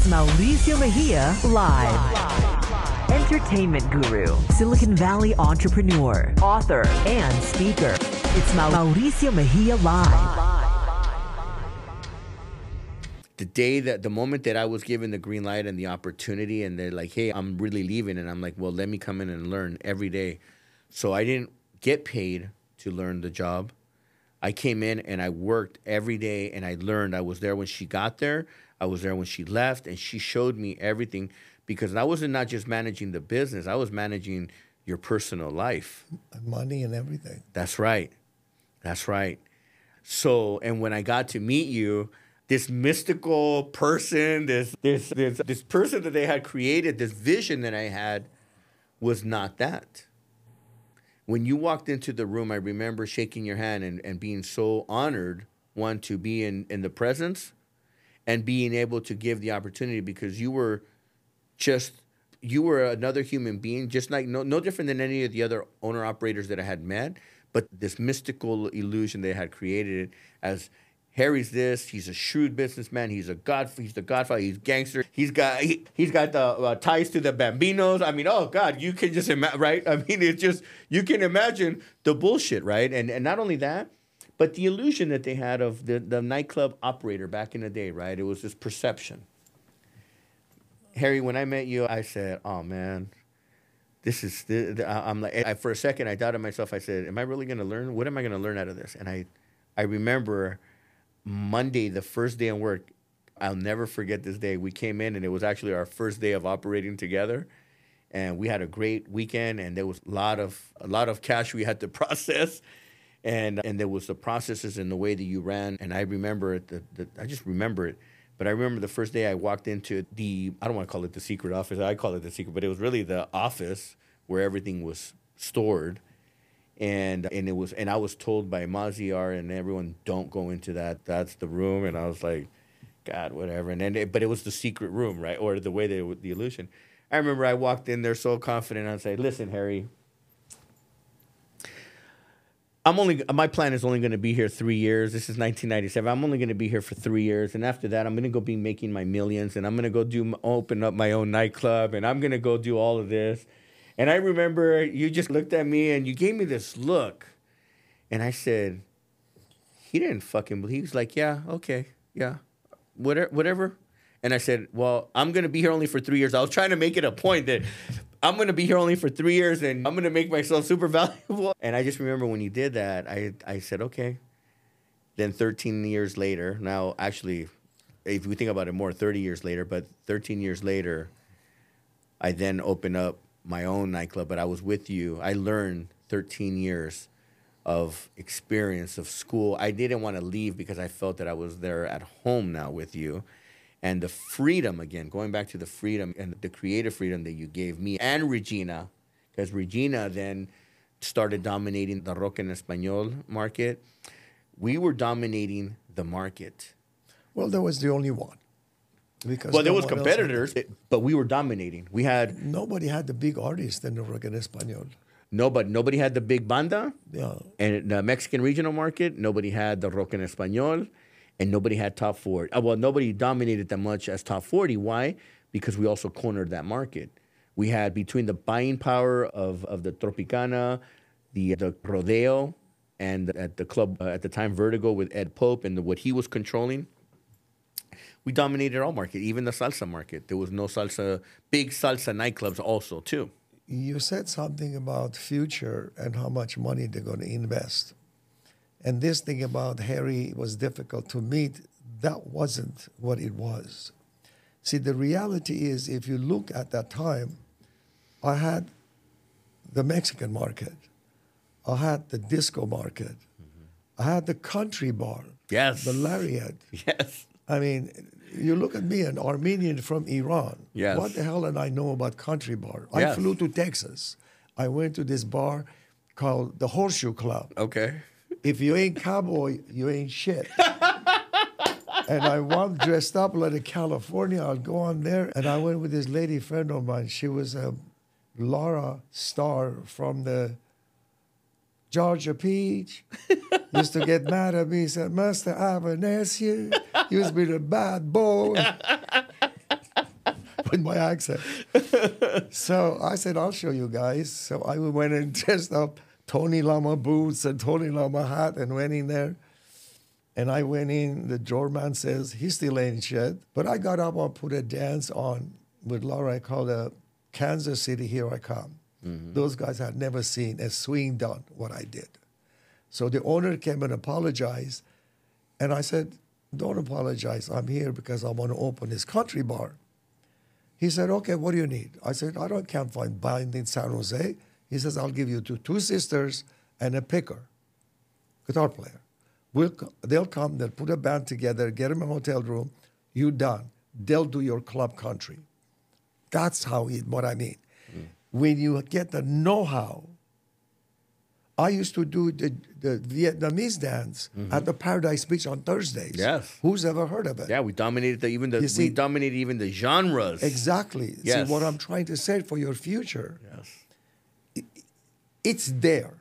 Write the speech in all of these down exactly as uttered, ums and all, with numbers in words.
It's Mauricio Mejia Live. Entertainment guru, Silicon Valley entrepreneur, author, and speaker. It's Mauricio Mejia Live. The day that, the moment that I was given the green light and the opportunity, and they're like, hey, I'm really leaving. And I'm like, well, let me come in and learn every day. So I didn't get paid to learn the job. I came in and I worked every day and I learned. I was there when she got there. I was there when she left, and she showed me everything, because I wasn't not just managing the business. I was managing your personal life. Money and everything. That's right. That's right. So, and when I got to meet you, this mystical person, this this this this person that they had created, this vision that I had, was not that. When you walked into the room, I remember shaking your hand and, and being so honored, one, to be in, in the presence and being able to give the opportunity, because you were just, you were another human being, just like, no, no different than any of the other owner-operators that I had met, but this mystical illusion they had created as Harry's this, he's a shrewd businessman, he's a god, he's the godfather, he's gangster, he's got he, he's got the uh, ties to the Bambinos. I mean, oh God, you can just imagine, right? I mean, it's just, you can imagine the bullshit, right? And and not only that, but the illusion that they had of the, the nightclub operator back in the day, right? It was this perception. Harry, when I met you, I said, oh man, this is, the, the, I'm like, I, for a second, I doubted myself. I said, am I really going to learn? What am I going to learn out of this? And I, I remember Monday, the first day of work, I'll never forget this day. We came in, and it was actually our first day of operating together, and we had a great weekend. And there was a lot of a lot of cash we had to process, and and there was the processes and the way that you ran. And I remember it. The, the, I just remember it. But I remember the first day I walked into the, I don't want to call it the secret office. I call it the secret, but it was really the office where everything was stored. And and it was and I was told by Maziar and everyone, don't go into that. That's the room. And I was like, God, whatever. And then, it, but it was the secret room, right? Or the way they the illusion. I remember I walked in there so confident. I said, listen, Harry, I'm only my plan is only going to be here three years. This is nineteen ninety-seven. I'm only going to be here for three years, and after that, I'm going to go be making my millions, and I'm going to go do open up my own nightclub, and I'm going to go do all of this. And I remember you just looked at me and you gave me this look. And I said, he didn't fucking believe. He was like, yeah, okay, yeah, whatever. whatever. And I said, well, I'm going to be here only for three years. I was trying to make it a point that I'm going to be here only for three years and I'm going to make myself super valuable. And I just remember when you did that, I, I said, okay. Then thirteen years later, now actually, if we think about it more, thirty years later, but thirteen years later, I then opened up my own nightclub, but I was with you. I learned thirteen years of experience of school. I didn't want to leave because I felt that I was there at home now with you. And the freedom, again, going back to the freedom and the creative freedom that you gave me and Regina, because Regina then started dominating the rock en español market. We were dominating the market. Well, there was the only one. Because well, there no was one else competitors, but we were dominating. We had Nobody had the big artists in the rock en español. nobody. Nobody had the big banda, Yeah. and the Mexican regional market. Nobody had the rock en español, and nobody had top forty. Uh, well, nobody dominated that much as top forty. Why? Because we also cornered that market. We had between the buying power of, of the Tropicana, the the Rodeo, and at the club uh, at the time Vertigo with Ed Pope and the, what he was controlling. We dominated all market, even the salsa market. There was no salsa, big salsa nightclubs also, too. You said something about future and how much money they're going to invest. And this thing about Harry was difficult to meet, that wasn't what it was. See, the reality is, if you look at that time, I had the Mexican market. I had the disco market. Mm-hmm. I had the country bar. Yes. The Lariat. Yes. I mean, you look at me, an Armenian from Iran. Yes. What the hell did I know about country bar? Yes. I flew to Texas. I went to this bar called the Horseshoe Club. Okay. If you ain't cowboy, you ain't shit. And I walked dressed up like a California. I'd go on there, and I went with this lady friend of mine. She was a Laura Starr from the Georgia Peach. Used to get mad at me. Said, "Master, I have an ass you. Used to be the bad boy." with my accent. So I said, I'll show you guys. So I went and dressed up Tony Lama boots and Tony Lama hat and went in there. And I went in, the doorman says, he still ain't shit. But I got up and put a dance on with Laura. I called it Kansas City, Here I Come. Mm-hmm. Those guys had never seen a swing done what I did. So the owner came and apologized. And I said, don't apologize. I'm here because I want to open this country bar. He said, okay, what do you need? I said, I don't can't find band in San Jose. He says, I'll give you two, two sisters and a picker, guitar player. We'll, they'll come, they'll put a band together, get them a hotel room, you done. They'll do your club country. That's how it, what I mean. Mm. When you get the know-how, I used to do the, the Vietnamese dance mm-hmm. at the Paradise Beach on Thursdays. Yes. Who's ever heard of it? Yeah, we dominated the, even the, You see- we dominated even the genres. Exactly. Yes. See, what I'm trying to say for your future, Yes. it's there.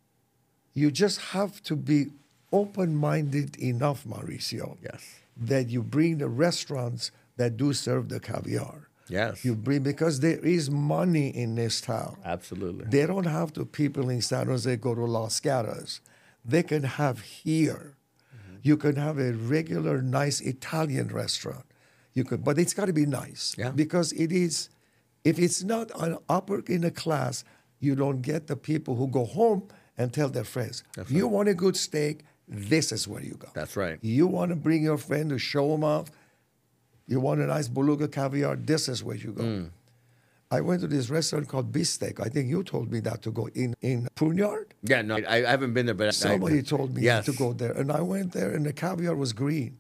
You just have to be open-minded enough, Mauricio, Yes. that you bring the restaurants that do serve the caviar. Yes. You bring, because there is money in this town. Absolutely. They don't have to, people in San Jose go to Los Gatos. They can have here. Mm-hmm. You can have a regular, nice Italian restaurant. You could, but it's got to be nice. Yeah. Because it is, if it's not an upper in a class, you don't get the people who go home and tell their friends, That's you right. want a good steak, this is where you go. That's right. You want to bring your friend to show them off, you want a nice beluga caviar, this is where you go. Mm. I went to this restaurant called Beefsteak. I think you told me that to go in, in Pruneyard. Yeah, no, I, I haven't been there, but I- Somebody I, told me yes. to go there. And I went there and the caviar was green.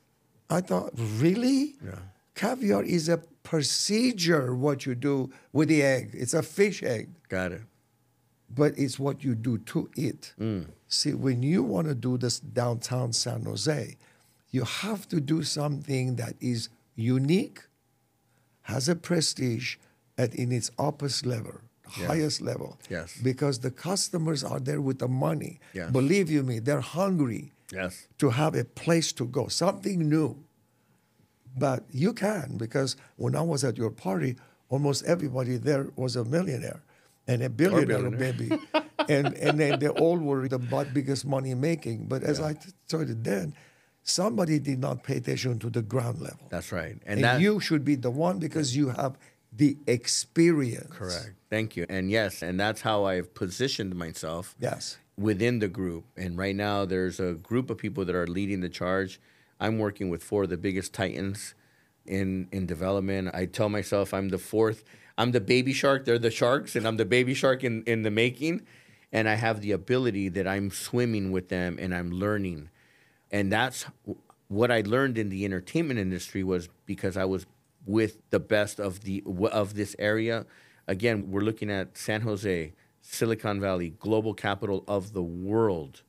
I thought, really? Yeah. Caviar is a procedure, what you do with the egg. It's a fish egg, Got it. but it's what you do to it. Mm. See, when you want to do this downtown San Jose, you have to do something that is unique, has a prestige, and in its upper level, Yes. highest level. Yes. Because the customers are there with the money. Yes. Believe you me, they're hungry Yes. to have a place to go, something new. But you can, because when I was at your party, almost everybody there was a millionaire and a billionaire, billionaire. maybe. and and they, they all were the bu- biggest money making. But as I t- told you then, somebody did not pay attention to the ground level. That's right. And, And that, you should be the one because you have the experience. correct. Thank you. And yes, and that's how I've positioned myself Yes. within the group. And right now, there's a group of people that are leading the charge. I'm working with four of the biggest titans in in development. I tell myself I'm the fourth. I'm the baby shark. They're the sharks, and I'm the baby shark in, in the making. And I have the ability that I'm swimming with them and I'm learning. And that's what I learned in the entertainment industry was because I was with the best of the of this area. Again, we're looking at San Jose, Silicon Valley, global capital of the world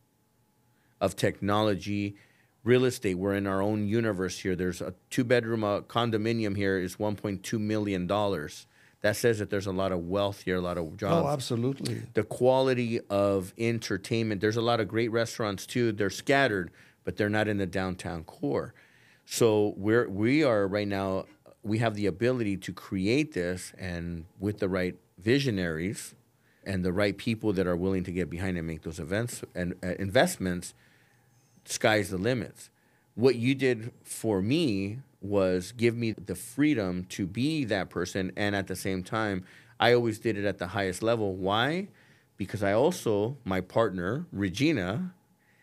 of technology, real estate. We're in our own universe here. There's a two-bedroom uh, condominium here is one point two million dollars. That says that there's a lot of wealth here, a lot of jobs. Oh, absolutely. The quality of entertainment. There's a lot of great restaurants too. They're scattered, but they're not in the downtown core. So we're we are right now. We have the ability to create this, and with the right visionaries and the right people that are willing to get behind and make those events and uh, investments, sky's the limits. What you did for me was give me the freedom to be that person, and at the same time, I always did it at the highest level. Why? Because I also, my partner, Regina,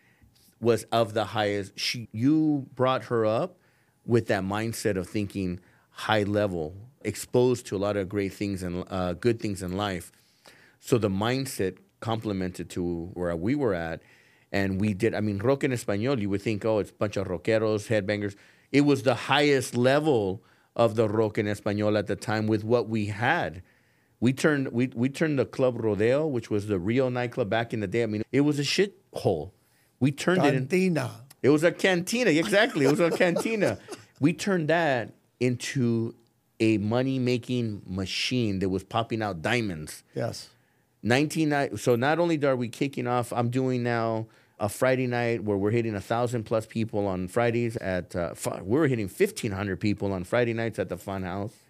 was of the highest. She, you brought her up with that mindset of thinking high level, exposed to a lot of great things and uh, good things in life. So the mindset complemented to where we were at. And we did, I mean, rock en español, you would think, oh, it's a bunch of rockeros, headbangers. It was the highest level of the rock en español at the time with what we had. We turned we we turned the Club Rodeo, which was the Rio nightclub back in the day. I mean, it was a shit hole. We turned it in, Cantina. it was a cantina, exactly. It was a cantina. We turned that into a money-making machine that was popping out diamonds. Yes. nineteen So not only are we kicking off, I'm doing now a Friday night where we're hitting a thousand plus people on Fridays at. Uh, fu- we're hitting fifteen hundred people on Friday nights at the Fun House,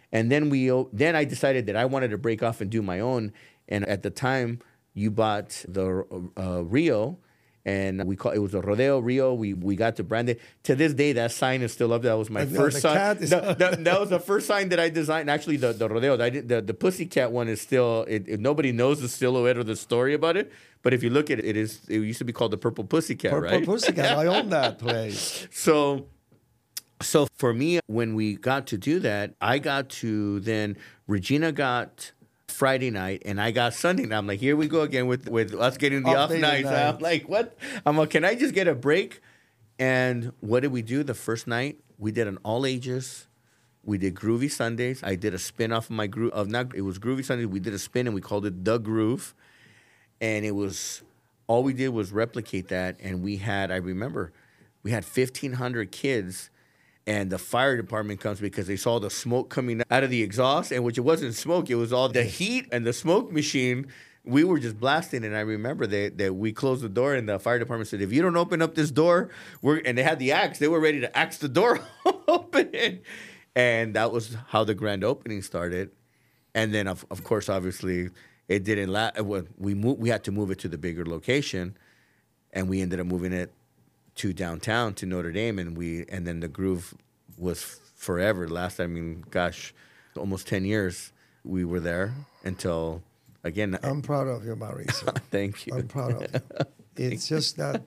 And then we o- then I decided that I wanted to break off and do my own. And at the time, you bought the uh, Rio, and we call it was a Rodeo Rio. We we got to brand it. To this day, that sign is still up. That was my And, uh, first the sign. cat is- No, that, that was the first sign that I designed. Actually, the, the Rodeo, I did, the the Pussycat one is still. It, it, nobody knows the silhouette or the story about it. But if you look at it, it is. It used to be called the Purple Pussycat, Purple right? Pussycat. I own that place. So, so for me, when we got to do that, I got to then Regina got Friday night and I got Sunday night. I'm like, here we go again with with us getting the Off off day nights. night. I'm like, what? I'm like, can I just get a break? And what did we do the first night? We did an all ages. We did Groovy Sundays. I did a spin off of my groove of not. It was Groovy Sundays. We did a spin and we called it The Groove, and it was all we did was replicate that. And we had, I remember, we had fifteen hundred kids. And the fire department comes because they saw the smoke coming out of the exhaust, and which it wasn't smoke, it was all the heat and the smoke machine. We were just blasting, and I remember that, that we closed the door, and the fire department said, if you don't open up this door, we're, and they had the axe, they were ready to axe the door open. And that was how the grand opening started. And then, of, of course, obviously, it didn't last. We, moved, we had to move it to the bigger location, and we ended up moving it to downtown to Notre Dame, and we and then the Groove was forever. Last, I mean, gosh, almost ten years we were there until again. I'm proud of you, Mauricio. Thank you. I'm proud of you. It's just that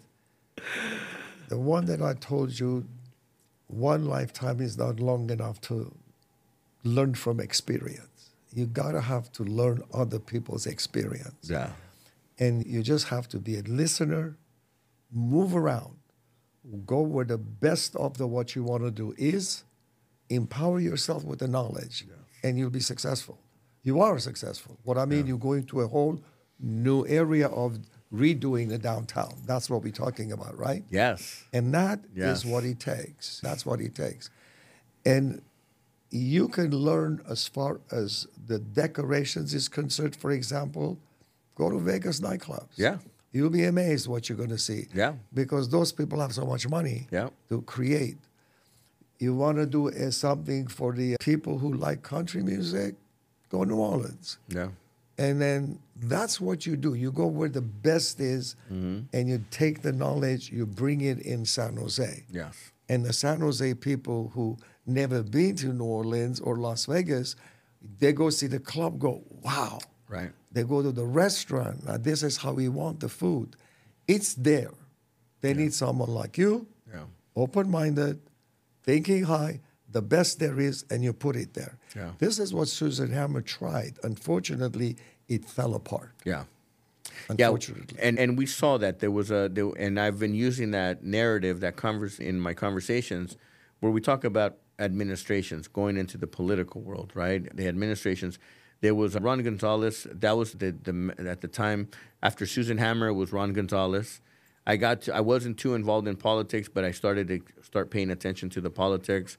the one that I told you, one lifetime is not long enough to learn from experience. You gotta have to learn other people's experience. Yeah. And you just have to be a listener, move around, go where the best of the what you want to do is, empower yourself with the knowledge, and you'll be successful. You are successful. What I mean, Yeah. you go into a whole new area of redoing the downtown. That's what we're talking about, right? Yes. And that Yes. is what it takes. That's what it takes. And you can learn as far as the decorations is concerned. For example, go to Vegas nightclubs. Yeah. You'll be amazed what you're going to see. Yeah. Because those people have so much money Yeah. to create. You want to do uh, something for the people who like country music, go to New Orleans. Yeah. And then that's what you do. You go where the best is, Mm-hmm. and you take the knowledge, you bring it in San Jose. Yes. And the San Jose people who never been to New Orleans or Las Vegas, they go see the club, go, wow. Right. They go to the restaurant. Now, this is how we want the food. It's there. They need someone like you, Yeah. open-minded, thinking high, the best there is, and you put it there. Yeah. This is what Susan Hammer tried. Unfortunately, it fell apart. Yeah. Unfortunately. Yeah, and and we saw that there was a there, and I've been using that narrative, that converse in my conversations, where we talk about administrations going into the political world, right? The administrations. There was Ron Gonzalez. That was the, the at the time after Susan Hammer. It was Ron Gonzalez. I got to, I wasn't too involved in politics, but I started to start paying attention to the politics.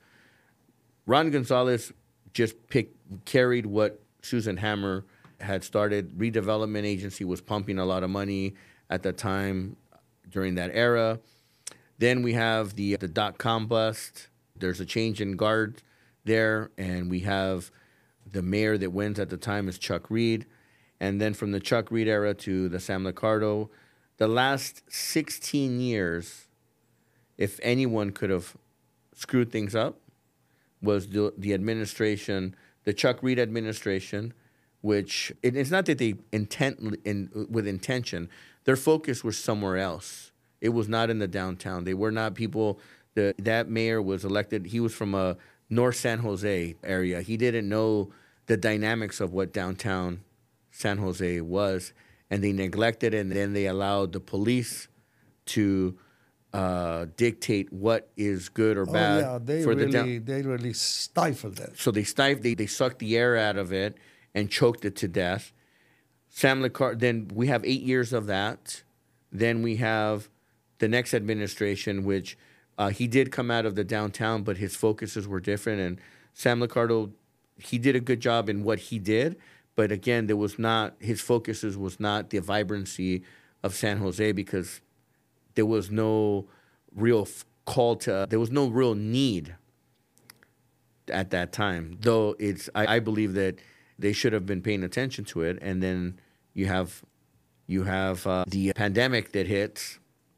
Ron Gonzalez just picked carried what Susan Hammer had started. Redevelopment Agency was pumping a lot of money at the time during that era. Then we have the the dot com bust. There's a change in guard there, and we have the mayor that wins at the time is Chuck Reed. And then from the Chuck Reed era to the Sam Liccardo, the last sixteen years, if anyone could have screwed things up, was the, the administration, the Chuck Reed administration, which it, it's not that they intent in, with intention, their focus was somewhere else. It was not in the downtown. They were not people. The, that mayor was elected. He was from a North San Jose area. He didn't know the dynamics of what downtown San Jose was, and they neglected it, and then they allowed the police to uh, dictate what is good or Oh, bad yeah, they for the really, down. they really stifled it. So they stifled, they, they sucked the air out of it and choked it to death. Sam Liccardo, then we have eight years of that. Then we have the next administration, which uh, he did come out of the downtown, but his focuses were different. And Sam Liccardo, he did a good job in what he did. But again, there was not, his focuses was not the vibrancy of San Jose, because there was no real f- call to, there was no real need at that time. Though it's, I, I believe that they should have been paying attention to it. And then you have, you have uh, the pandemic that hits,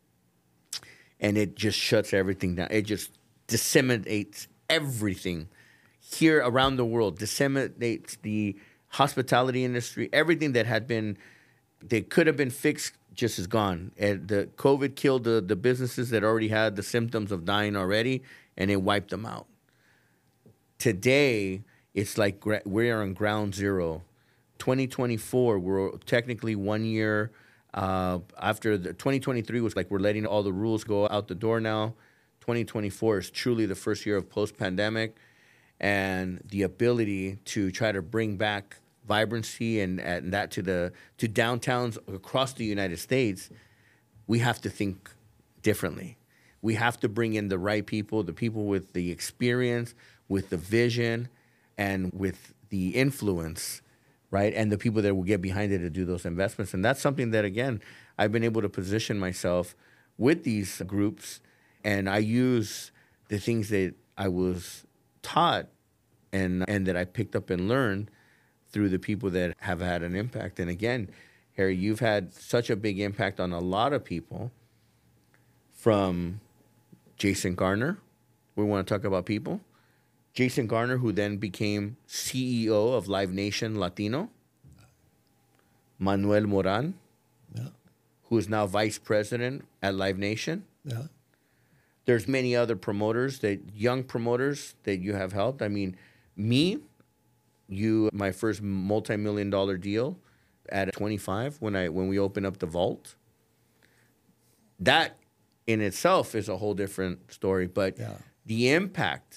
and it just shuts everything down. It just disseminates everything here around the world, disseminates the hospitality industry, everything that had been, that could have been fixed just is gone. And the COVID killed the, the businesses that already had the symptoms of dying already, and it wiped them out. Today, it's like gra- we're on ground zero. twenty twenty-four, we're technically one year uh, after the twenty twenty-three was like we're letting all the rules go out the door now. twenty twenty-four is truly the first year of post-pandemic, and the ability to try to bring back vibrancy and, and that to the to downtowns across the United States. We have to think differently. We have to bring in the right people, the people with the experience, with the vision, and with the influence, right? And the people that will get behind it to do those investments. And that's something that, again, I've been able to position myself with these groups, and I use the things that I was taught and and that I picked up and learned through the people that have had an impact. And again, Harry, you've had such a big impact on a lot of people, from Jason Garner. We want to talk about people. Jason Garner, who then became C E O of Live Nation Latino. Manuel Moran, Yeah. who is now vice president at Live Nation. Yeah. There's many other promoters, that young promoters that you have helped. I mean, me, you, my first multi-million dollar deal at twenty-five when I when we opened up the vault. That in itself is a whole different story, but Yeah. the impact,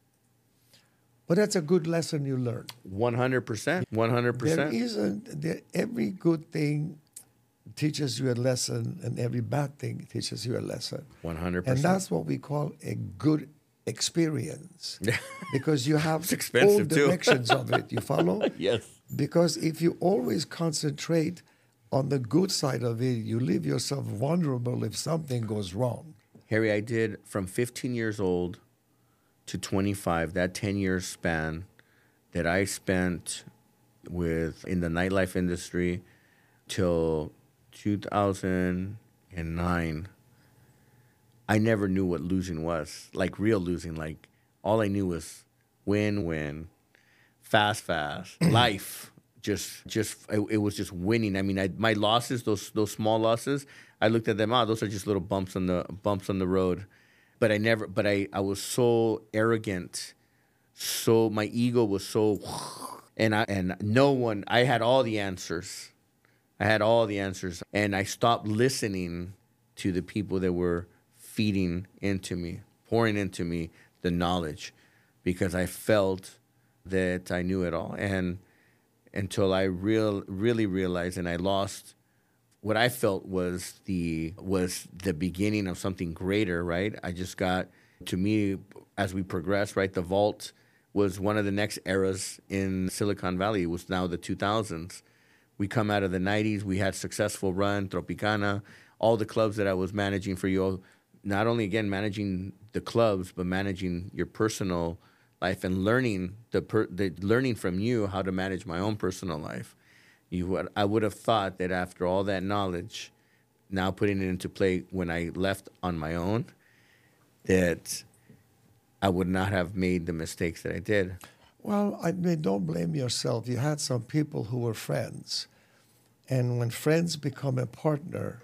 But that's a good lesson you learn. one hundred percent, one hundred There percent. isn't, there, every good thing teaches you a lesson, and every bad thing teaches you a lesson. one hundred And percent. that's what we call a good experience. Because you have It's expensive, all too. directions of it. You follow? Yes. Because if you always concentrate on the good side of it, you leave yourself vulnerable if something goes wrong. Harry, I did from fifteen years old to twenty-five, that ten-year span that I spent with in the nightlife industry till two thousand nine. I never knew what losing was, like real losing. Like all I knew was win, win, fast, fast, life. Just, just it, it was just winning. I mean, I, my losses, those those small losses, I looked at them. Oh, those are just little bumps on the bumps on the road. But I never. But I, I was so arrogant. So my ego was so, and I and no one. I had all the answers. I had all the answers, and I stopped listening to the people that were feeding into me, pouring into me the knowledge, because I felt that I knew it all. And until I real really realized, and I lost what I felt was the was the beginning of something greater, right? I just got, to me, as we progressed, right, the vault was one of the next eras in Silicon Valley. It was now the two thousands. We come out of the nineties, we had successful run, Tropicana, all the clubs that I was managing for you, not only, again, managing the clubs, but managing your personal life and learning the, per, the learning from you how to manage my own personal life. You would, I would have thought that after all that knowledge, now putting it into play when I left on my own, that I would not have made the mistakes that I did. Well, I mean, don't blame yourself. You had some people who were friends. And when friends become a partner,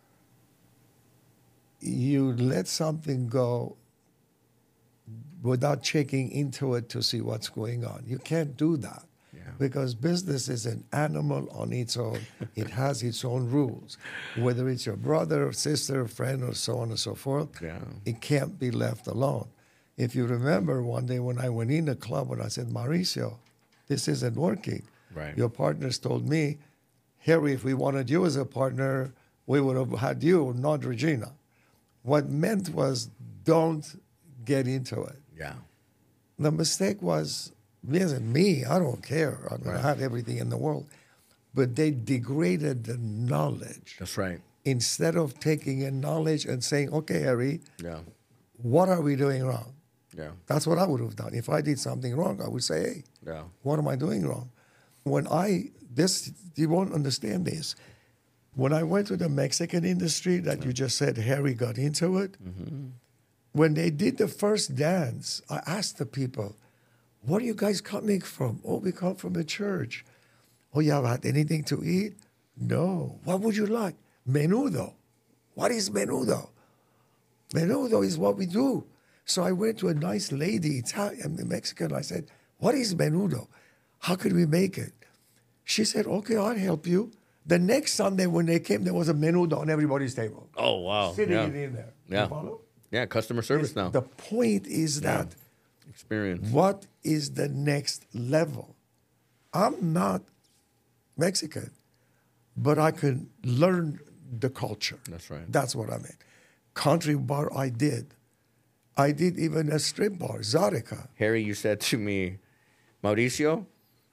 you let something go without checking into it to see what's going on. You can't do that. Yeah. Because business is an animal on its own. It has its own rules. Whether it's your brother, sister, friend, or so on and so forth, Yeah. it can't be left alone. If you remember one day when I went in the club and I said, Mauricio, this isn't working. Right. Your partners told me, Harry, if we wanted you as a partner, we would have had you, not Regina. What meant was, don't get into it. Yeah. The mistake was, isn't me, I don't care. I, mean, Right. I had everything in the world. But they degraded the knowledge. That's right. Instead of taking in knowledge and saying, okay, Harry, Yeah. what are we doing wrong? Yeah. That's what I would have done. If I did something wrong, I would say, hey, Yeah. what am I doing wrong? When I, this, you won't understand this. When I went to the Mexican industry that you just said Harry got into it, Mm-hmm. when they did the first dance, I asked the people, what are you guys coming from? Oh, we come from a church. Oh, you have had anything to eat? No. What would you like? Menudo. What is menudo? Menudo is what we do. So I went to a nice lady, Italian, Mexican. I said, what is menudo? How could we make it? She said, okay, I'll help you. The next Sunday when they came, there was a menudo on everybody's table. Oh, wow. Sitting Yeah. in there. Yeah. You follow? Yeah, customer service now. The point is Yeah. that Experience. what is the next level? I'm not Mexican, but I can learn the culture. That's right. That's what I meant. Country bar, I did. I did even a strip bar, Zydeco. Harry, you said to me, Mauricio,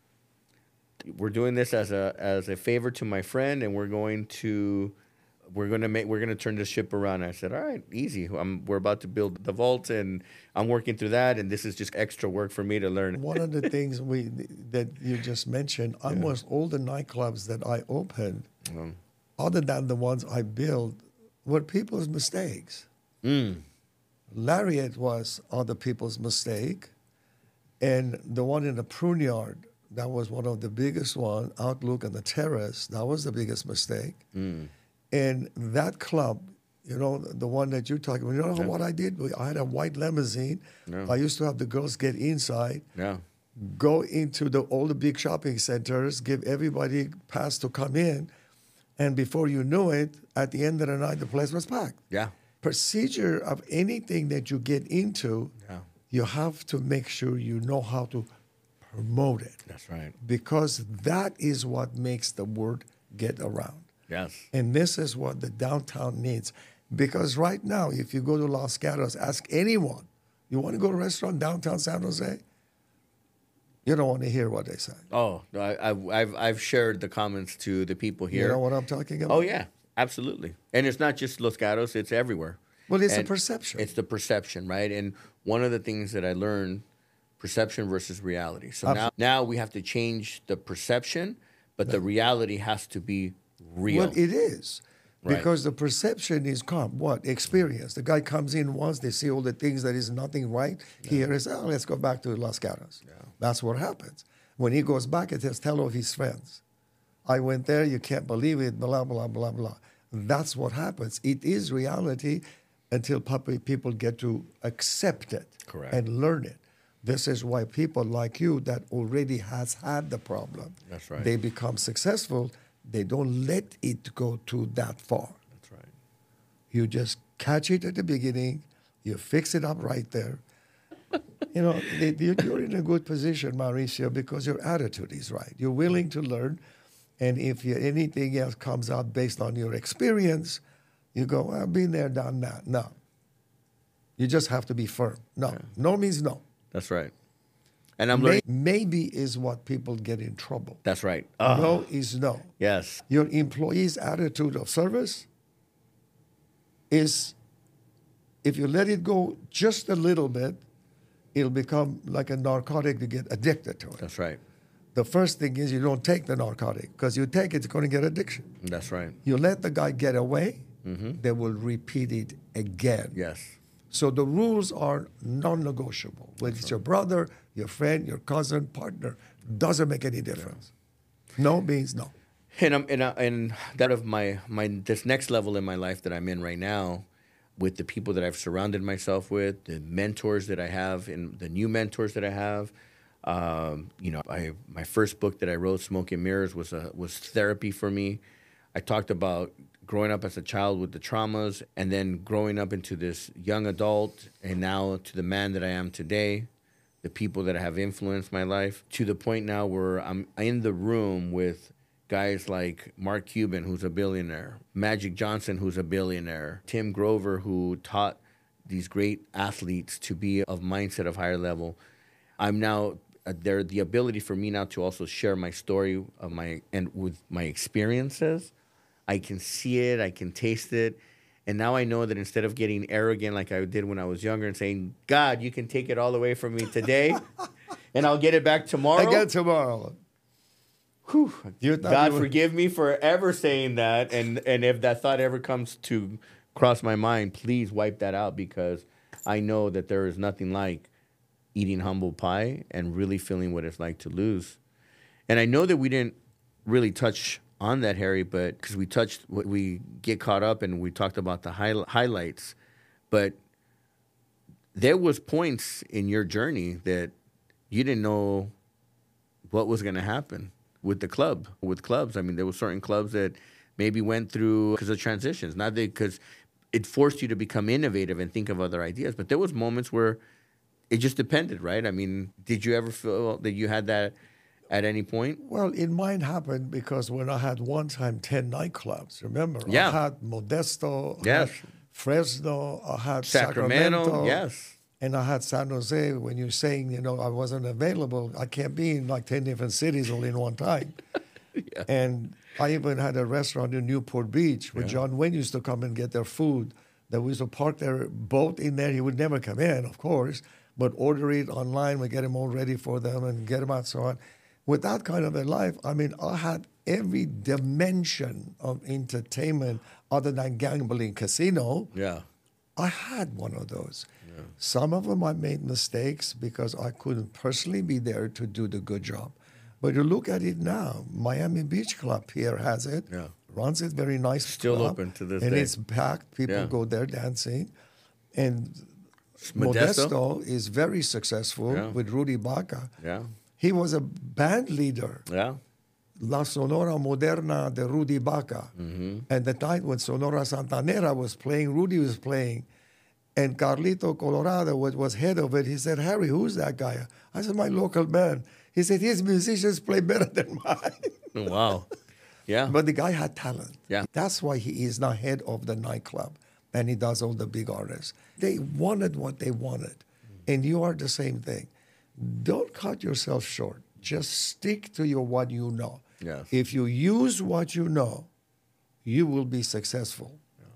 we're doing this as a as a favor to my friend, and we're going to we're gonna make we're gonna turn this ship around. I said, all right, easy. I'm, we're about to build the vault, and I'm working through that, and this is just extra work for me to learn. One of the things we that you just mentioned, almost all the nightclubs that I opened, Um, other than the ones I built, were people's mistakes. mm, Lariat was other people's mistake, and the one in the prune yard, that was one of the biggest one. Outlook and the Terrace, that was the biggest mistake. mm, And that club, you know, the one that you're talking about, you know Yeah. what I did? I had a white limousine. Yeah. I used to have the girls get inside, yeah. go into the all the big shopping centers, give everybody pass to come in, and before you knew it, at the end of the night, the place was packed. Yeah. Procedure of anything that you get into, Yeah. you have to make sure you know how to promote it, That's right. because that is what makes the word get around. Yes. And this is what the downtown needs. Because right now, if you go to Los Gatos, ask anyone, you want to go to a restaurant downtown San Jose? You don't want to hear what they say. Oh, no, I, I've, I've I've shared the comments to the people here. You know what I'm talking about? Oh yeah, absolutely. And it's not just Los Gatos; it's everywhere. Well, it's a And perception. It's the perception, right? And one of the things that I learned, perception versus reality. So now, now we have to change the perception, but the reality has to be real. Well, it is. Right. Because the perception is calm. What? Experience. The guy comes in once, they see all the things that is nothing right. Here is, oh, let's go back to Los Gatos. That's what happens. When he goes back, it says, tell all his friends. I went there, you can't believe it, blah, blah, blah, blah. That's what happens. It is reality until puppy people get to accept it Correct. and learn it. This is why people like you that already has had the problem, That's right. they become successful. They don't let it go to that far. That's right. You just catch it at the beginning. You fix it up right there. You know, they- you- you're in a good position, Mauricio, because your attitude is right. You're willing to learn. And if you, anything else comes out based on your experience, you go, well, I've been there, done that. No. You just have to be firm. No. No means no. That's right. And I'm May- learning. maybe is what people get in trouble. That's right. No is no. Yes. Your employee's attitude of service is, if you let it go just a little bit, it'll become like a narcotic to get addicted to it. That's right. The first thing is you don't take the narcotic, because you take it, it's going to get addiction. That's right. You let the guy get away, they will repeat it again. Yes. So the rules are non-negotiable. Whether it's your brother, your friend, your cousin, partner, doesn't make any difference. No means no. And I'm and, I, and that of my my this next level in my life that I'm in right now, with the people that I've surrounded myself with, the mentors that I have, and the new mentors that I have. Um, you know, I my first book that I wrote, Smoke and Mirrors, was a was therapy for me. I talked about growing up as a child with the traumas, and then growing up into this young adult, and now to the man that I am today, the people that have influenced my life, to the point now where I'm in the room with guys like Mark Cuban, who's a billionaire, Magic Johnson, who's a billionaire, Tim Grover, who taught these great athletes to be of mindset of higher level. I'm now uh, there. The ability for me now to also share my story of my and with my experiences. I can see it, I can taste it, And now I know that instead of getting arrogant like I did when I was younger and saying, God, you can take it all away from me today and I'll get it back tomorrow. Again tomorrow. Whew. You thought God you were- forgive me for ever saying that. And, and if that thought ever comes to cross my mind, please wipe that out, because I know that there is nothing like eating humble pie and really feeling what it's like to lose. And I know that we didn't really touch on that, Harry, but because we touched, we get caught up and we talked about the high, highlights, but there was points in your journey that you didn't know what was going to happen with the club, with clubs. I mean, there were certain clubs that maybe went through because of transitions, not because it forced you to become innovative and think of other ideas, but there was moments where it just depended, right? I mean, did you ever feel that you had that at any point? Well, it might happen because when I had one time ten nightclubs, remember? Yeah. I had Modesto, I Yes. had Fresno, I had Sacramento, Sacramento, yes. and I had San Jose. When you're saying, you know, I wasn't available, I can't be in like ten different cities all in one time. Yeah. And I even had a restaurant in Newport Beach where Yeah. John Wayne used to come and get their food. That we used to park their boat in there. He would never come in, of course, but order it online. We get him all ready for them and get him out, so on. With that kind of a life, I mean, I had every dimension of entertainment other than gambling casino. Yeah. I had one of those. Some of them I made mistakes because I couldn't personally be there to do the good job. But you look at it now, Miami Beach Club here has it, Yeah. runs it very nice. Still club, open to this and day. it's packed. People Yeah. go there dancing. And Modesto? Modesto is very successful Yeah. with Rudy Baca. Yeah. He was a band leader. Yeah. La Sonora Moderna de Rudy Baca. Mm-hmm. And the night when Sonora Santanera was playing, Rudy was playing. And Carlito Colorado was, was head of it. He said, Harry, who's that guy? I said, my local band. He said, his musicians play better than mine. Wow. Yeah. But the guy had talent. Yeah. That's why he is now head of the nightclub. And he does all the big artists. They wanted what they wanted. And you are the same thing. Don't cut yourself short. Just stick to your what you know. Yes. If you use what you know, you will be successful.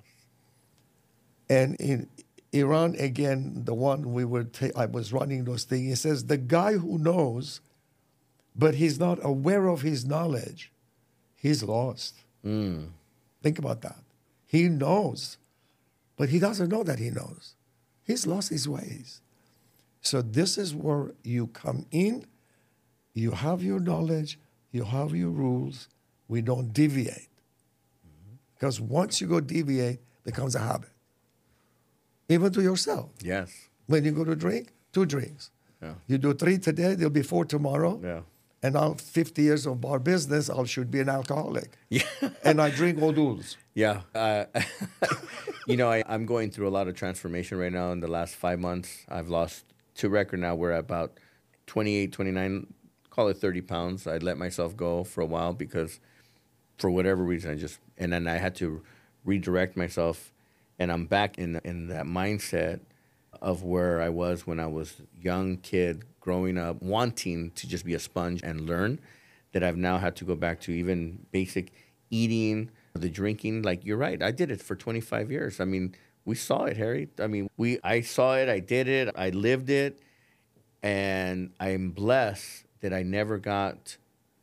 And in Iran, again, the one we were, ta- I was running those things, he says, the guy who knows, but he's not aware of his knowledge, he's lost. Mm. Think about that. He knows, but he doesn't know that he knows. He's lost his ways. So this is where you come in, you have your knowledge, you have your rules, we don't deviate. Because once you go deviate, it becomes a habit. Even to yourself. Yes. When you go to drink, two drinks. Yeah. You do three today, there'll be four tomorrow. Yeah. And now fifty years of bar business, I should be an alcoholic. Yeah. And I drink Oduls. Yeah. Uh, you know, I, I'm going through a lot of transformation right now. In the last five months, I've lost to record now. We're at about twenty-eight, twenty-nine, call it thirty pounds. I let myself go for a while because for whatever reason, I just, and then I had to redirect myself. And I'm back in in that mindset of where I was when I was a young kid growing up, wanting to just be a sponge and learn, that I've now had to go back to even basic eating, the drinking. Like, you're right. I did it for twenty-five years. I mean, we saw it, Harry. I mean, we I saw it. I did it. I lived it. And I'm blessed that I never got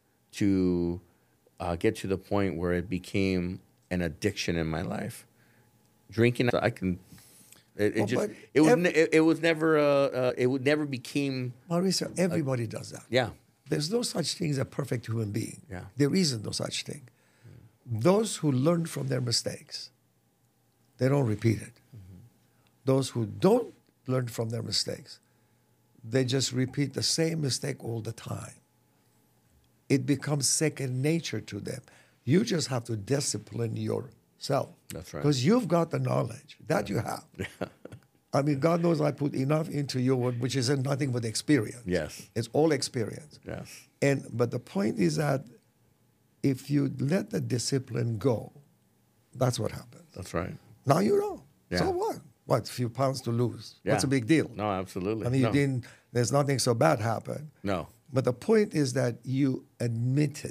to uh, get to the point where it became an addiction in my life. Drinking, I can. It, it Well, just but it was ev- ne- it, it was never uh, uh, it would never became Mauricio, everybody does that. yeah There's no such thing as a perfect human being. Yeah. There isn't no such thing. Those who learn from their mistakes, they don't repeat it. Those who don't learn from their mistakes, they just repeat the same mistake all the time. It becomes second nature to them. You just have to discipline yourself. That's right. Because you've got the knowledge. That you have. I mean, God knows I put enough into you, which is nothing but experience. yes It's all experience. yes And but the point is that if you let the discipline go, that's what happens. that's right Now you know. Yeah. So what? What? A few pounds to lose. yeah. What's a big deal? No, absolutely. I mean, no. you didn't. There's nothing so bad happened. No. But the point is that you admitted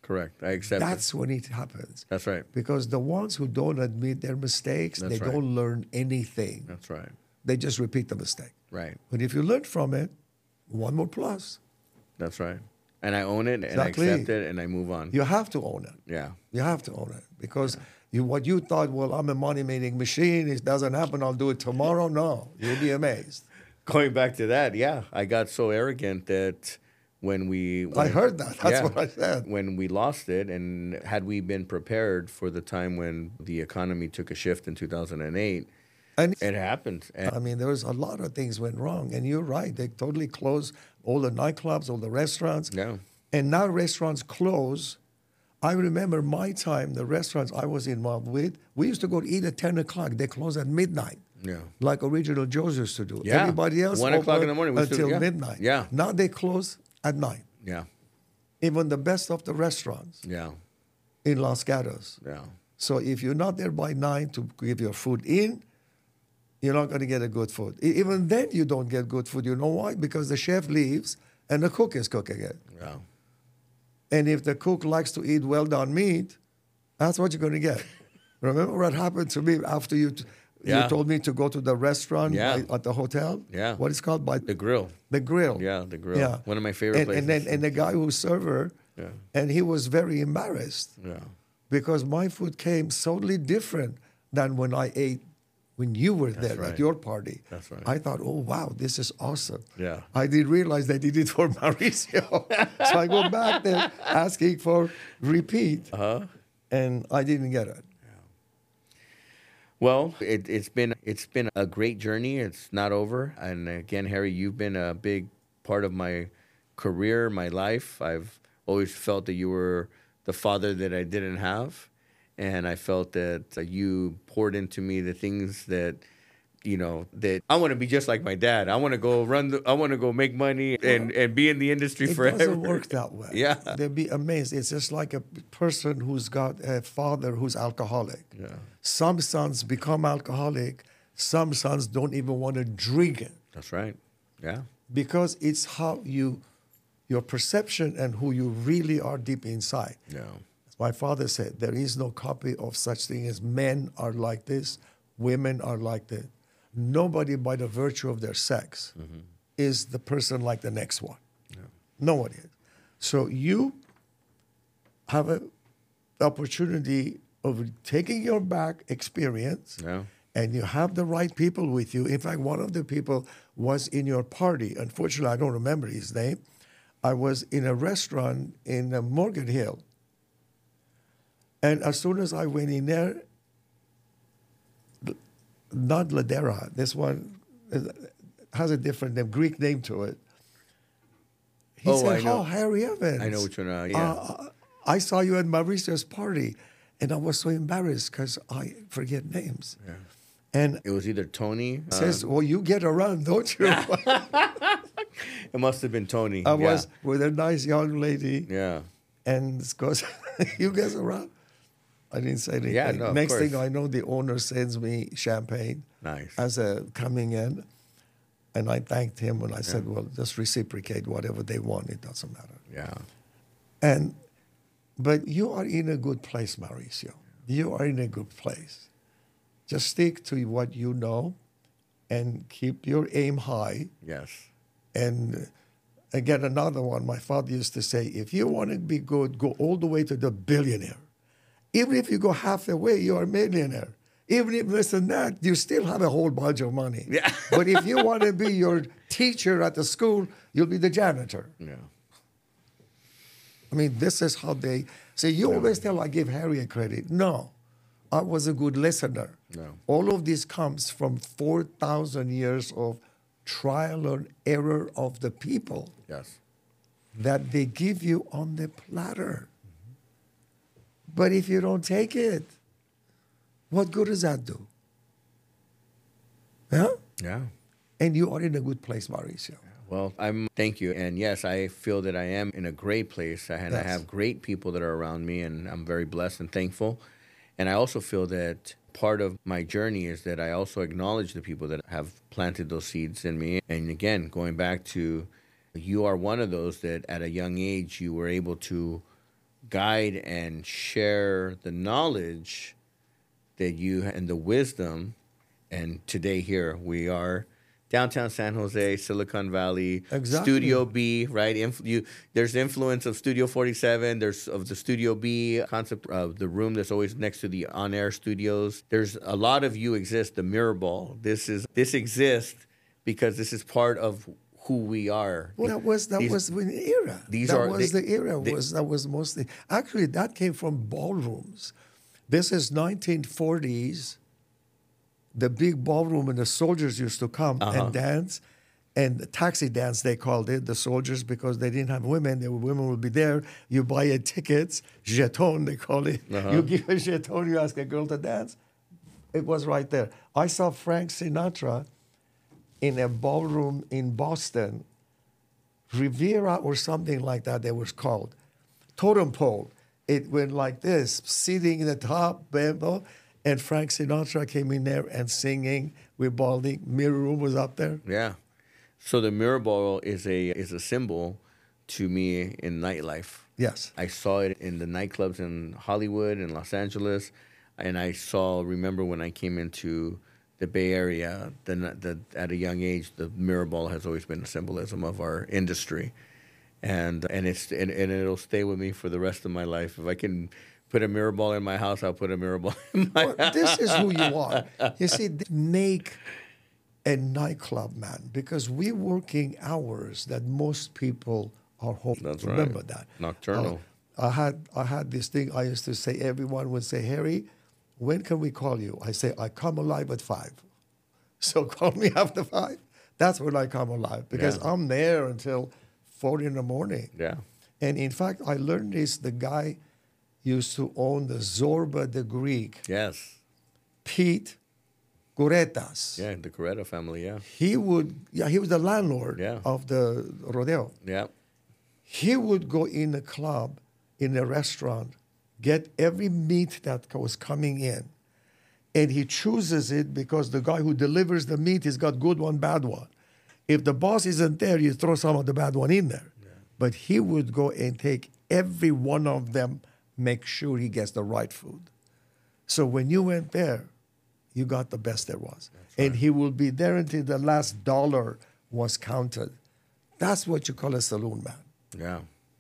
Correct. I accept That's it. when it happens. That's right. Because the ones who don't admit their mistakes, That's they right. don't learn anything. That's right. They just repeat the mistake. Right. But if you learn from it, one more plus. That's right. And I own it, and Exactly. I accept it, and I move on. You have to own it. Yeah. You have to own it. Because you, what you thought, well, I'm a money-making machine, it doesn't happen, I'll do it tomorrow. No, you'll be amazed. Going back to that, yeah, I got so arrogant that when we... I when- heard that. That's yeah, what I said. When we lost it, and had we been prepared for the time when the economy took a shift in two thousand eight, And it happened. And I mean, there was a lot of things went wrong. And you're right. They totally closed all the nightclubs, all the restaurants. Yeah. And now restaurants close. I remember my time, the restaurants I was involved with, we used to go to eat at ten o'clock. They close at midnight. Yeah. Like Original Joe's used to do. Yeah. Everybody else One o'clock in open the morning, we still- until yeah. midnight. Yeah. Now they close at night. Yeah. Even the best of the restaurants Yeah. in Los Gatos. Yeah. So if you're not there by nine to give your food in, you're not going to get a good food. E- Even then, you don't get good food. You know why? Because the chef leaves and the cook is cooking it. Yeah. And if the cook likes to eat well-done meat, that's what you're going to get. Remember what happened to me after you t- Yeah. you told me to go to the restaurant Yeah. by- at the hotel? Yeah. What is it called? By The grill. the grill. Yeah, the grill. Yeah. One of my favorite and, places. And then and the guy who served her, Yeah. and he was very embarrassed Yeah. because my food came totally different than when I ate when you were there right. at your party. That's right. I thought, oh wow, this is awesome. Yeah. I didn't realize they did it for Mauricio. So I go back there asking for repeat, Uh-huh. and I didn't get it. Well, it, it's been it's been a great journey. It's not over. And again, Harry, you've been a big part of my career, my life. I've always felt that you were the father that I didn't have, and I felt that uh, you poured into me the things that, you know, that I want to be just like my dad. I want to go run. The, I want to go make money and, and be in the industry It forever. doesn't work that way. Yeah. They'd be amazed. It's just like a person who's got a father who's alcoholic. Yeah. Some sons become alcoholic. Some sons don't even want to drink it That's right. Yeah. because it's how you, your perception and who you really are deep inside. Yeah. My father said, there is no copy of such thing as men are like this, women are like that. Nobody by the virtue of their sex Mm-hmm. is the person like the next one. No one is. So you have an opportunity of taking your back experience Yeah. and you have the right people with you. In fact, one of the people was in your party. Unfortunately, I don't remember his name. I was in a restaurant in uh, Morgan Hill. And as soon as I went in there, not Ladera, this one is- has a different name, Greek name to it. He Oh, said, I know. "Oh, Harry Evans. I know which one. Uh, yeah. Uh, I saw you at Mauricio's party." And I was so embarrassed because I forget names. Yeah. And It was either Tony. uh, says, "Well, you get around, don't you?" it must have been Tony. I yeah. was with a nice young lady, Yeah. and it goes, "You get around." I didn't say anything. Yeah, no, of Next thing course. I know, the owner sends me champagne Nice. as a coming in, and I thanked him and I said, "Well, just reciprocate whatever they want. It doesn't matter." Yeah. And but you are in a good place, Mauricio. You are in a good place. Just stick to what you know, and keep your aim high. Yes. And again, another one. My father used to say, if you want to be good, go all the way to the billionaire. Even if you go half the way, you are a millionaire. Even if less than that, you still have a whole bunch of money. Yeah. But if you want to be your teacher at the school, you'll be the janitor. Yeah. I mean, this is how they say. You always tell I give Harry a credit. No, I was a good listener. No. All of this comes from four thousand years of trial and error of the people Yes. that they give you on the platter. But if you don't take it, what good does that do? Yeah? Yeah. And you are in a good place, Mauricio. Well, I'm. Thank you, and yes, I feel that I am in a great place, and I Yes. have great people that are around me, and I'm very blessed and thankful. And I also feel that part of my journey is that I also acknowledge the people that have planted those seeds in me. And again, going back to, you are one of those that at a young age you were able to guide and share the knowledge that you and the wisdom. And today here we are, downtown San Jose, Silicon Valley, Exactly. Studio B, right? Inf- you, there's influence of Studio forty-seven. There's of the Studio B concept of the room that's always next to the on-air studios. There's a lot of you exist. The Mirror Ball. This is this exists because this is part of who we are. Well, that was that These- was the era. these that are- was they- the era. they- was that was mostly actually that came from ballrooms. This is nineteen forties. The big ballroom, and the soldiers used to come Uh-huh. and dance, and the taxi dance they called it. The soldiers, because they didn't have women, the women would be there. You buy a tickets, jeton they call it. Uh-huh. You give a jeton, you ask a girl to dance. It was right there. I saw Frank Sinatra in a ballroom in Boston, Riviera or something like that. It was called totem pole. It went like this, sitting in the top, bamboo, and Frank Sinatra came in there and singing with Baldy. Mirror Room was up there. Yeah. So the Mirror Ball is a is a symbol to me in nightlife. Yes. I saw it in the nightclubs in Hollywood and Los Angeles, and I saw. Remember when I came into the Bay Area, the, the at a young age, the Mirror Ball has always been a symbolism of our industry, and and it's and, and it'll stay with me for the rest of my life. If I can put a mirror ball in my house, I'll put a mirror ball in my Well, this is who you are. You see, make a nightclub, man, because we working hours that most people are home. That's right. Remember that. Nocturnal. Uh, I had I had this thing I used to say. Everyone would say, Harry, when can we call you? I say, I come alive at five. So call me after five. That's when I come alive because Yeah. I'm there until four in the morning. Yeah. And in fact, I learned this. The guy used to own the Zorba the Greek, Yes. Pete Curetas. Yeah, the Coretta family, yeah. He would, yeah, he was the landlord Yeah. of the rodeo. Yeah. He would go in a club, in a restaurant, get every meat that was coming in, and he chooses it because the guy who delivers the meat has got good one, bad one. If the boss isn't there, you throw some of the bad one in there. Yeah. But he would go and take every one of them, make sure he gets the right food. So when you went there, you got the best there was. Right. And he will be there until the last dollar was counted. That's what you call a saloon man. Yeah.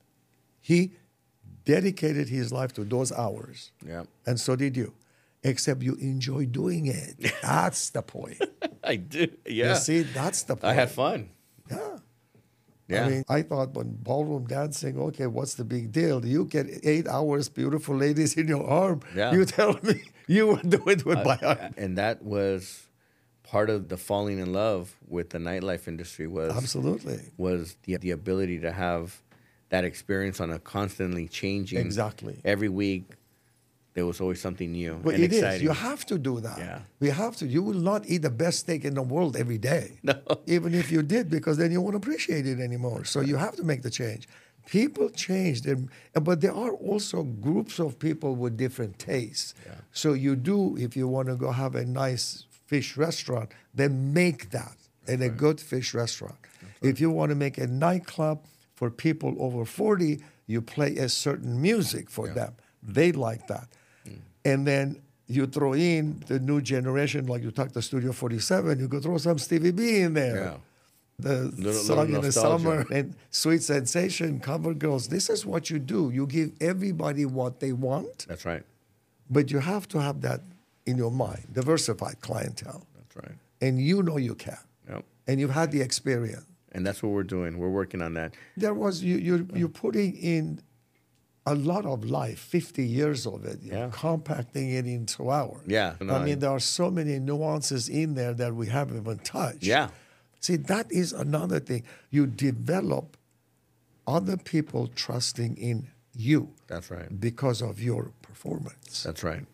He dedicated his life to those hours. Yeah. And so did you. Except you enjoy doing it. That's the point. I do. Yeah. You see, that's the point. I had fun. Yeah. Yeah. I mean, I thought when ballroom dancing, okay, what's the big deal? You get eight hours, beautiful ladies in your arm. Yeah. You tell me you would do it with my arm. And that was part of the falling in love with the nightlife industry was Absolutely. was the the ability to have that experience on a constantly changing. Exactly. Every week, there was always something new But and it exciting. is. You have to do that. Yeah. We have to. You will not eat the best steak in the world every day. No. Even if you did, because then you won't appreciate it anymore. So you have to make the change. People change, them, but there are also groups of people with different tastes. Yeah. So you do, if you want to go have a nice fish restaurant, then make that in a good fish restaurant. If you want to make a nightclub for people over forty, you play a certain music for Yeah. them. They like that. And then you throw in the new generation, like you talked to Studio forty-seven, you could throw some Stevie B in there. Yeah. The Little- song little in the nostalgia. summer and Sweet Sensation, Cover Girls. This is what you do. You give everybody what they want, That's right. but you have to have that in your mind, diversified clientele. That's right. And you know you can. Yep. And you've had the experience. And that's what we're doing. We're working on that. There was, you, you, you're putting in a lot of life, fifty years of it, you're Yeah. compacting it into hours. Yeah. No, I mean, there are so many nuances in there that we haven't even touched. Yeah. See, that is another thing. You develop other people trusting in you That's right. because of your performance. That's right.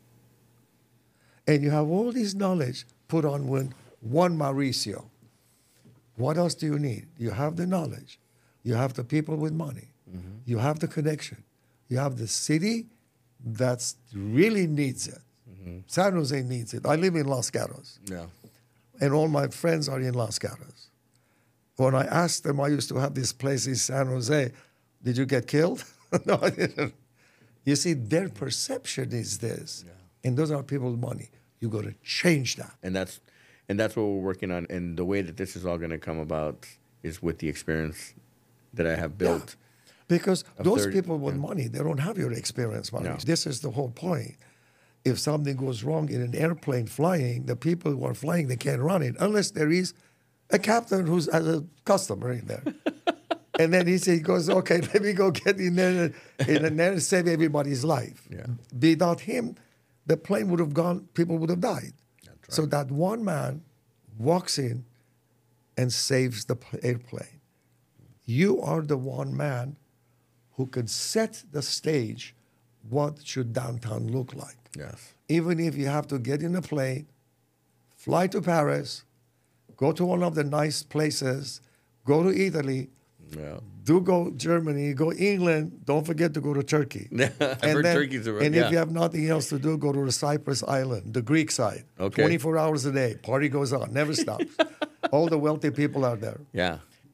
And you have all this knowledge put on one, one Mauricio. What else do you need? You have the knowledge. You have the people with money. Mm-hmm. You have the connection. You have the city that really needs it. Mm-hmm. San Jose needs it. I live in Los Gatos. Yeah. And all my friends are in Los Gatos. When I asked them, I used to have this place in San Jose. Did you get killed? No, I didn't. You see, their perception is this, and those are people's money. You got to change that. And that's and that's what we're working on. And the way that this is all going to come about is with the experience that I have built. Yeah. Because those thirty people with money, they don't have your experience, money. No. This is the whole point. If something goes wrong in an airplane flying, the people who are flying, they can't run it unless there is a captain who's as a customer in there. And then he says, he goes, okay, let me go get in there and then save everybody's life. Yeah. Without him, the plane would have gone, people would have died. That's right. So that one man walks in and saves the pl- airplane. You are the one man who can set the stage. What should downtown look like? Yes. Even if you have to get in a plane, fly to Paris, go to one of the nice places, go to Italy, Yeah. do go Germany, go England. Don't forget to go to Turkey. I've and heard then, Turkey's a And yeah. if you have nothing else to do, go to the Cyprus Island, the Greek side. Okay. twenty-four hours a day. Party goes on, never stops. All the wealthy people are there. Yeah.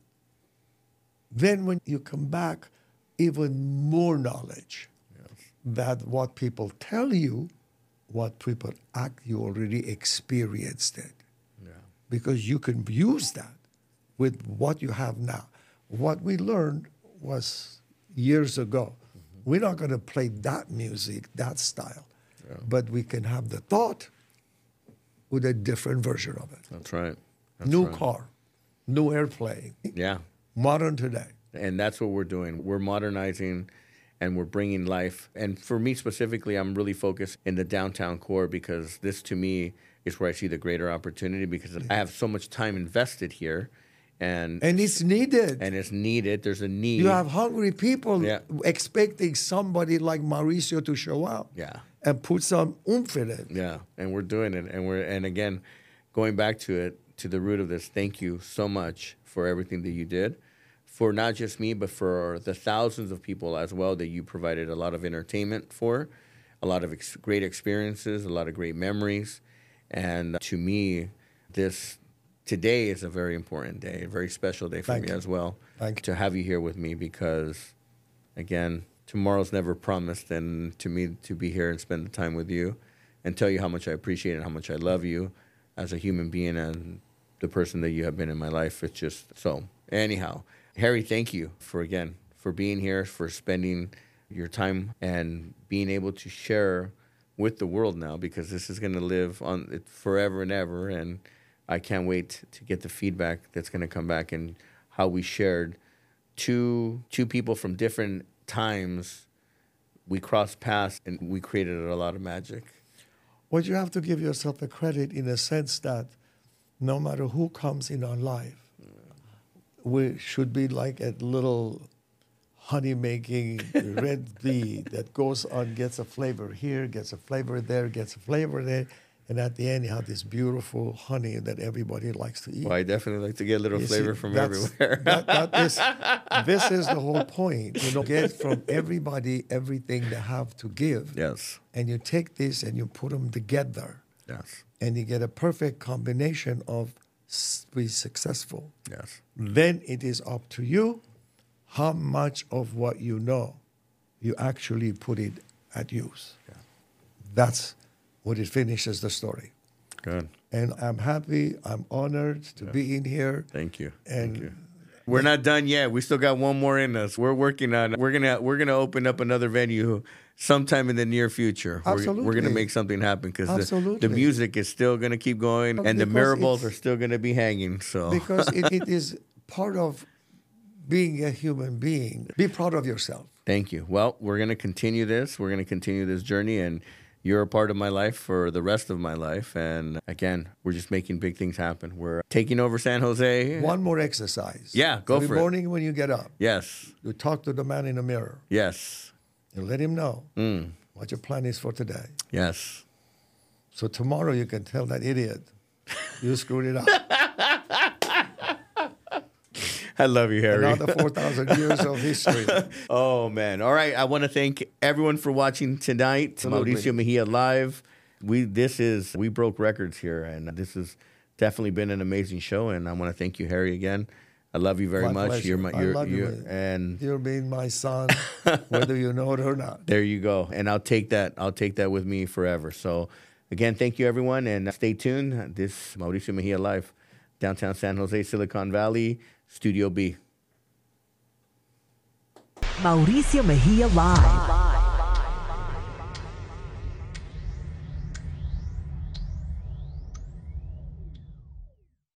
Then when you come back, even more knowledge that what people tell you, what people act, you already experienced it. Yeah. Because you can use that with what you have now. What we learned was years ago. Mm-hmm. We're not going to play that music, that style, yeah. but we can have the thought with a different version of it. That's right. That's new right. car, new airplane. Yeah. Modern today. And that's what we're doing. We're modernizing and we're bringing life. And for me specifically, I'm really focused in the downtown core because this to me is where I see the greater opportunity because I have so much time invested here. And and it's needed. And it's needed. There's a need. You have hungry people yeah. expecting somebody like Mauricio to show up. Yeah. And put some oomph in it. Yeah. And we're doing it. And we're and again, going back to it, to the root of this, thank you so much for everything that you did. For not just me, but for the thousands of people as well that you provided a lot of entertainment for, a lot of ex- great experiences, a lot of great memories. And to me, this today is a very important day, a very special day for Thank me you. as well. Thank you. To have you here with me because, again, tomorrow's never promised. And to me, to be here and spend the time with you and tell you how much I appreciate and how much I love you as a human being and the person that you have been in my life. It's just so. Anyhow. Harry, thank you for, again, for being here, for spending your time and being able to share with the world now because this is going to live on it forever and ever. And I can't wait to get the feedback that's going to come back and how we shared two, two people from different times. We crossed paths and we created a lot of magic. Well, you have to give yourself a credit in the sense that no matter who comes in our life, we should be like a little honey-making red bee that goes on, gets a flavor here, gets a flavor there, gets a flavor there, and at the end you have this beautiful honey that everybody likes to eat. Well, I definitely like to get a little You flavor see, from that's- everywhere. that, that is, this is the whole point. You know, get from everybody everything they have to give. Yes. And you take this and you put them together. Yes. And you get a perfect combination of s- be successful. Yes. Then it is up to you how much of what you know you actually put it at use. Yeah. That's what it finishes the story. Good. And I'm happy, I'm honored to Yeah. be in here. Thank you. And Thank you. We're not done yet. We still got one more in us. We're working on. We're gonna we're gonna open up another venue sometime in the near future. We're, we're Absolutely. gonna make something happen because the, Absolutely. the music is still gonna keep going and the Because mirables it's- are still gonna be hanging. So because it, it is part of being a human being. Be proud of yourself. thank you. Well, we're gonna continue this. We're gonna continue this journey, and you're a part of my life for the rest of my life. And again, we're just making big things happen. We're taking over San Jose. One more exercise. Yeah, go Every for it. morning when you get up, Yes. you talk to the man in the mirror. Yes. You let him know Mm. what your plan is for today. Yes. So tomorrow you can tell that idiot you screwed it up. I love you, Harry. Another four thousand years of history. Oh, man. All right. I want to thank everyone for watching tonight. Absolutely. Mauricio Mejia Live. We This is, we broke records here, and this has definitely been an amazing show, and I want to thank you, Harry, again. I love you very My much. pleasure. You're my, I you're, love you, you're, man. and You're being my son, whether you know it or not. there you go. And I'll take that. I'll take that with me forever. So, again, thank you, everyone, and stay tuned. This Mauricio Mejia Live, downtown San Jose, Silicon Valley, Studio B. Mauricio Mejia Live.